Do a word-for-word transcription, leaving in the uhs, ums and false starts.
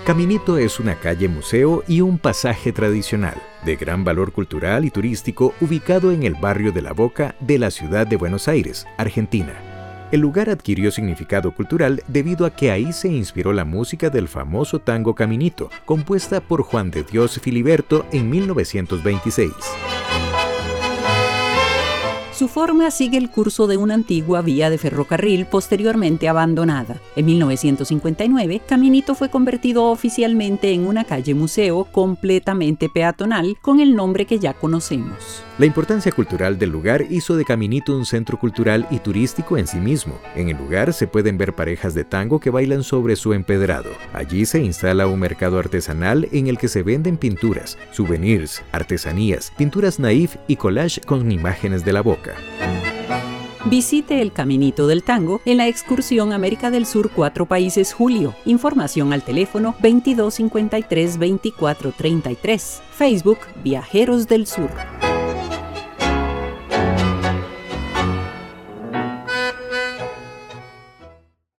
Caminito es una calle museo y un pasaje tradicional, de gran valor cultural y turístico, ubicado en el barrio de La Boca de la ciudad de Buenos Aires, Argentina. El lugar adquirió significado cultural debido a que ahí se inspiró la música del famoso tango Caminito, compuesta por Juan de Dios Filiberto en mil novecientos veintiséis. Su forma sigue el curso de una antigua vía de ferrocarril posteriormente abandonada. En mil novecientos cincuenta y nueve, Caminito fue convertido oficialmente en una calle museo completamente peatonal con el nombre que ya conocemos. La importancia cultural del lugar hizo de Caminito un centro cultural y turístico en sí mismo. En el lugar se pueden ver parejas de tango que bailan sobre su empedrado. Allí se instala un mercado artesanal en el que se venden pinturas, souvenirs, artesanías, pinturas naif y collage con imágenes de La Boca. Visite el Caminito del Tango en la excursión América del Sur Cuatro Países Julio. Información al teléfono veintidós cincuenta y tres veinticuatro treinta y tres. Facebook Viajeros del Sur.